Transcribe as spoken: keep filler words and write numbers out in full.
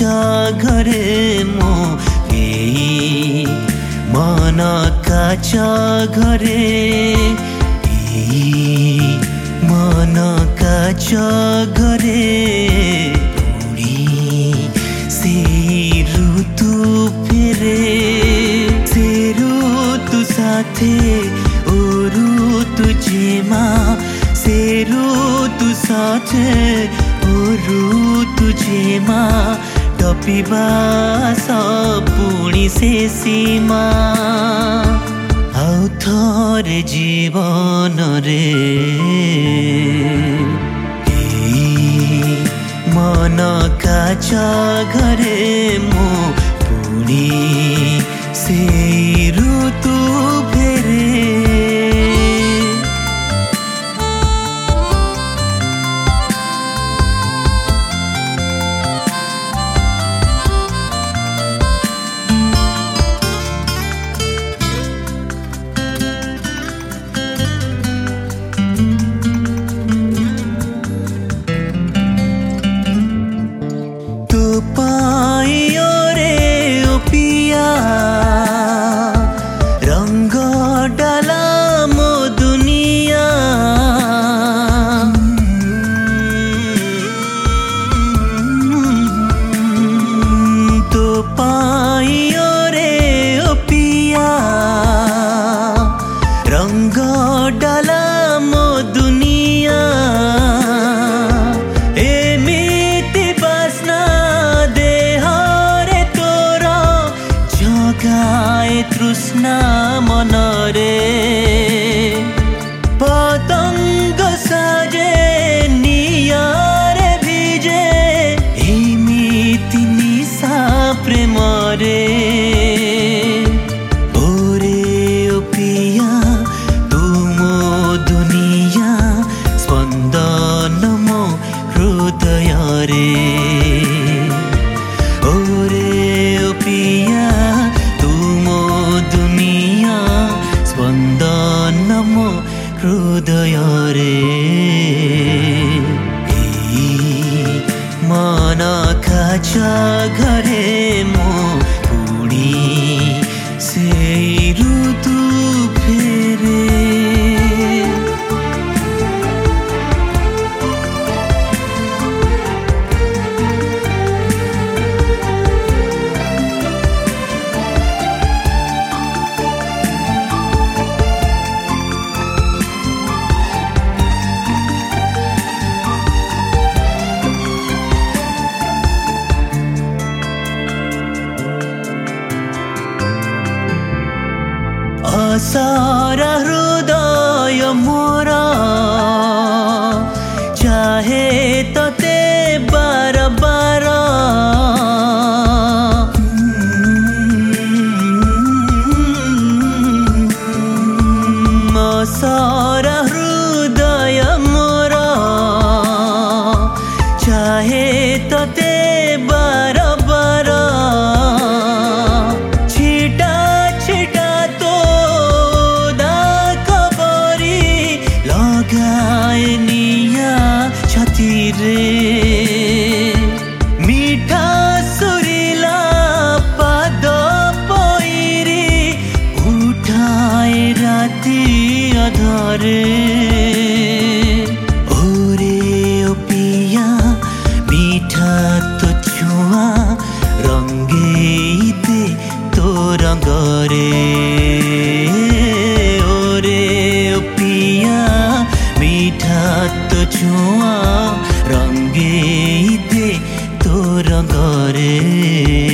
काचा घरे मो एई मन काचा घरे एई मन काचा घरे उड़ी से ऋतु फेरे से ऋतु साथे ओ ऋतु जेमा से ऋतु साथे ओ ऋतु जेमा टपिबा पुणी से सीमा आउ थरे जीवन रे एई मन काचा घरे मो पुणी से ऋतु फेरे पाइयो रे ओ पिया रंग डाला मो दुनिया तो पाइयो रे ओ पिया रंग डाला मो दुनिया गाए तृष्णा मनरे पतंग साजे नियारे भिजे एमिति निशा प्रेम रे ओरे ओ पिया तुमो दुनिया स्पंदन मो हृदय रे ओरे ओ पिया दुनिया स्पंदन मो हृदय रे एई मन काचा घरे मो पुणी से ऋतु फेरे सारा हृदय मोर चाहे तते बार बार सारा हृदय मोर चाहे तते बार बार छिटा छिटा निया छाती रे मीठा सुरीला पाद पैरी उठाए राती अधरे ओरे ओ पिया मीठा तो छुआ रंगे दे तो रंग रे ओरे ओ पिया मीठा तो छुआ रंगे दे तो रंग रे।